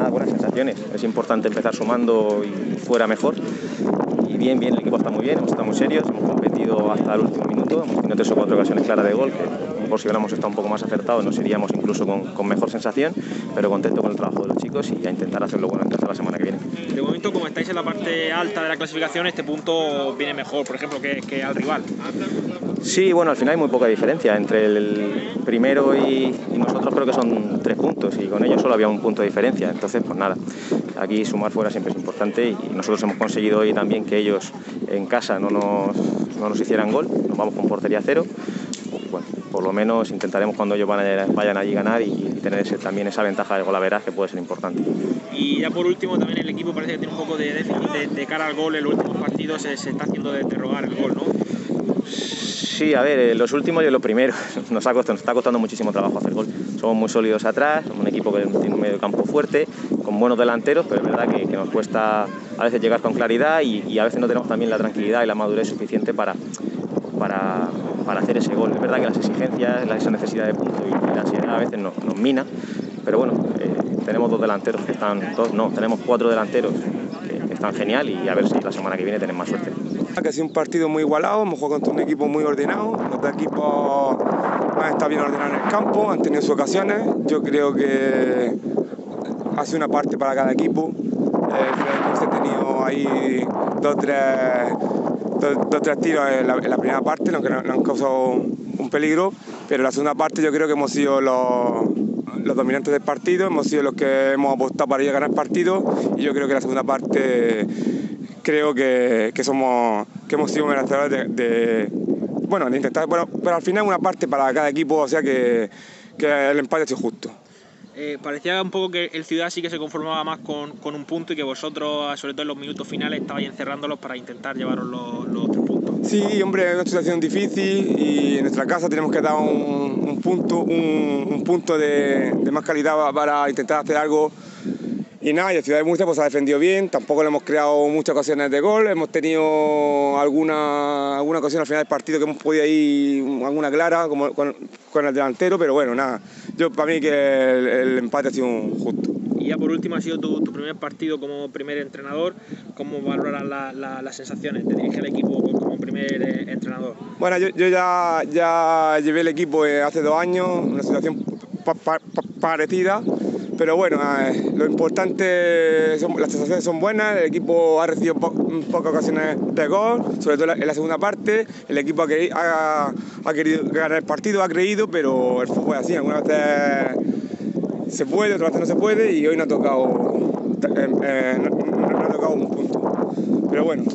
buenas sensaciones. Es importante empezar sumando y fuera mejor. Y bien, el equipo está muy bien, hemos estado muy serios, hemos competido hasta el último minuto, hemos tenido 3 o 4 ocasiones claras de gol, que a lo mejor si hubiéramos estado un poco más acertados nos iríamos incluso con mejor sensación, pero contento con el trabajo de los chicos y a intentar hacerlo bueno en casa la semana que viene. De momento, como estáis en la parte alta de la clasificación, este punto viene mejor, por ejemplo, que al rival. Sí, bueno, al final hay muy poca diferencia entre el primero y nosotros, creo que son 3 puntos y con ellos solo había un punto de diferencia, entonces pues nada, aquí sumar fuera siempre es importante y nosotros hemos conseguido hoy también que ellos en casa no nos hicieran gol, nos vamos con portería cero y bueno, por lo menos intentaremos cuando ellos vayan allí ganar y tener también esa ventaja de golaveras que puede ser importante. Y ya por último, también el equipo parece que tiene un poco de déficit de cara al gol. En los últimos partidos se está haciendo de rogar el gol, ¿no? Sí, a ver, los últimos y los primeros nos está costando muchísimo trabajo hacer gol. Somos muy sólidos atrás, somos un equipo que tiene un medio campo fuerte, con buenos delanteros, pero es verdad que nos cuesta a veces llegar con claridad y a veces no tenemos también la tranquilidad y la madurez suficiente para hacer ese gol. Es verdad que las exigencias, esa necesidad de punto y la ansiedad a veces nos mina, pero bueno, tenemos 2 delanteros que están, tenemos 4 delanteros que están genial y a ver si la semana que viene tenemos más suerte. Que ha sido un partido muy igualado, hemos jugado contra un equipo muy ordenado, los dos equipos han estado bien ordenados en el campo, han tenido sus ocasiones, yo creo que ha sido una parte para cada equipo, hemos tenido ahí 2 o 3 tiros en la primera parte, que nos han causado un peligro, pero en la segunda parte yo creo que hemos sido los dominantes del partido, hemos sido los que hemos apostado para ir a ganar el partido y yo creo que en la segunda parte creo que hemos sido merecedores de intentar, pero al final una parte para cada equipo, o sea que el empate ha sido justo. Parecía un poco que el Ciudad sí que se conformaba más con un punto y que vosotros, sobre todo en los minutos finales, estabais encerrándolos para intentar llevaros los 3 puntos. Sí, hombre, es una situación difícil y en nuestra casa tenemos que dar un punto de más calidad para intentar hacer algo. Y nada, y el Ciudad de Murcia pues ha defendido bien, tampoco le hemos creado muchas ocasiones de gol, hemos tenido alguna ocasión al final del partido que hemos podido ir alguna clara como con el delantero, pero bueno, nada, para mí que el empate ha sido justo. Y ya por último, ha sido tu primer partido como primer entrenador. ¿Cómo valoras las sensaciones de dirigir el equipo como primer entrenador? Bueno, yo ya llevé el equipo hace 2 años, una situación parecida. Pero bueno, lo importante, las sensaciones son buenas, el equipo ha recibido pocas ocasiones de gol, sobre todo en la segunda parte, el equipo ha querido ganar el partido, ha creído, pero el fútbol es así, algunas veces se puede, otras veces no se puede y hoy no ha tocado un punto. Pero bueno.